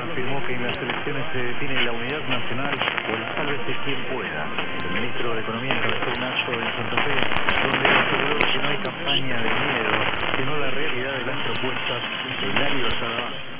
afirmó que en las elecciones se define la unidad nacional o el sálvese quien pueda. El ministro de Economía encabezó un acto en Santa Fe donde aseguró que no hay campaña de miedo, sino la realidad de las propuestas de Hilario Salaván.